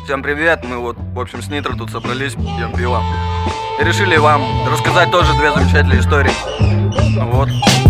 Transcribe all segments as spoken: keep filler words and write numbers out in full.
Всем привет, мы вот, в общем, с Нитро тут собрались, пьем пиво. И решили вам рассказать тоже две замечательные истории. Вот.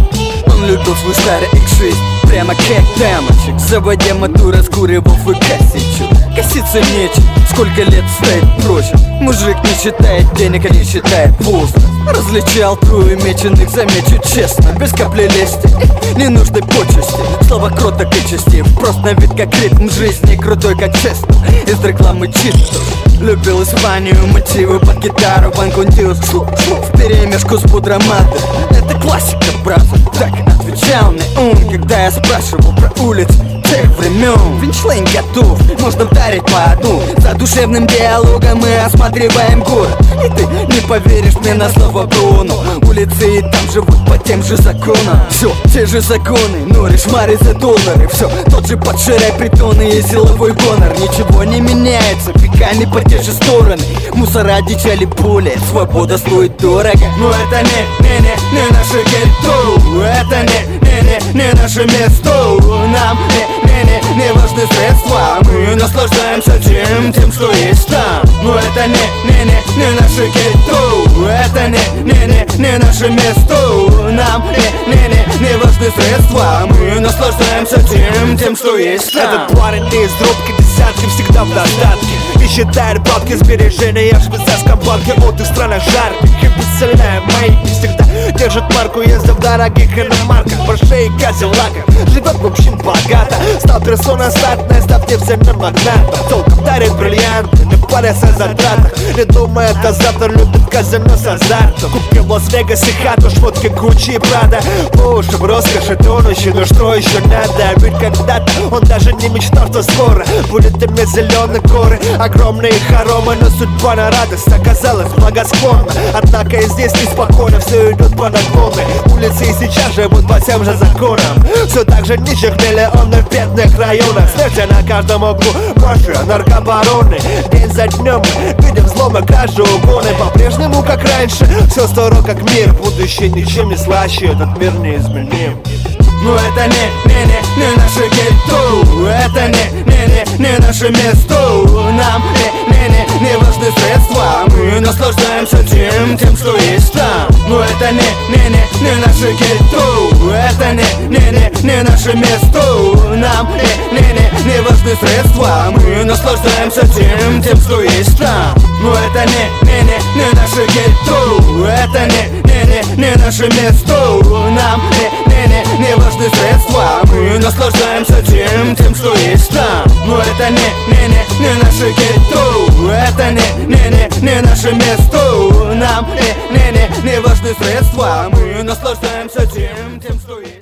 Он любил свой старый икс шесть, прямо как дамочек, заводя мотор, раскуривал свой косичек. Коситься нечем, сколько лет стоит прочим. Мужик не считает денег, а не считает возраст. Различал трое меченых, замечу честно, без капли лести, ненужной почести. Слова кроток и честив, просто на вид как ритм жизни, крутой как честно. Из рекламы чисто. Любил Испанию, мотивы под гитару, вангундиус, вперемешку с пудроматой. Это классика, брат, так отвечал мне он, когда я спрашивал про улицы тех времен. Винчлейн готов, можно вдарить по одну. За душевным диалогом мы осматриваем город. И ты не поверишь мне на слово Бруно. Улицы и там живут по тем же законам. Все, те же законы, но решмари за доллары. Все, тот же подширяй притоны и силовой гонор. Ничего не меняется, веками по те же стороны. Мусора дичали поле, свобода стоит дорого. Но это не, не, не, не наше гетто. Это не, не, не, не наше место. Нам не, не, не, не важны средства. Мы наслаждаемся тем, тем, что есть там. Но это не, не, не, не наше гетто. Это не, не, не, не наше место. Нам не, не, не, не важны средства. Мы наслаждаемся тем, тем, что есть там. Этот парень не из трубки, десятки всегда в достатке. И считает бабки, сбережения в швейцарском банке. От их странах жарких и бесцельная мои всегда держит марку, ездит в дорогих иномарках, Порше и Кадиллаках. Живет в общем богато, стал персона статная, став нефтяным магнатом. Толком дарит бриллианты, не парясь о затратах. Не думает о завтра, любит казино с азартом. Купил в Лас-Вегасе хату, шмотки Гуччи и Прада. По уши в роскоши тонущий, но что еще надо? Ведь когда-то он даже не мечтал, что скоро будет иметь зеленые горы, огромные хоромы, но судьба на радость оказалась благосклонна. Однако и здесь неспокойно, все идет по наклонной. Улицы и сейчас живут по тем же законам. Все так же ниже миллионов в бедных районах. Смерти на каждом углу, мафия, наркобароны. День за днем мы видим взломы, кражи, угоны. По-прежнему, как раньше, все здорово как мир. Будущее ничем не слаще, этот мир неизменим. Но это не, не, не, не наше гетто. Это не, не, не, не наше место. Нам не, не, не, не важны средства. Мы наслаждаемся тем, тем, что есть там. Но это не, не, не, не наше гетто. Это не, не, не, не наше место. Нам не, не, не, не важны средства. Мы наслаждаемся тем, тем, что есть там. Но это не, не, не, не наше гетто. Это не, не, не, не наше место. Нам не, не, не, не важны средства. Мы наслаждаемся тем, тем, что есть там. Но это не, не, не, не наше гетто. Это не, не, не, не наше место. Нам не, не, не, не важны средства. Мы наслаждаемся тем, тем, что есть.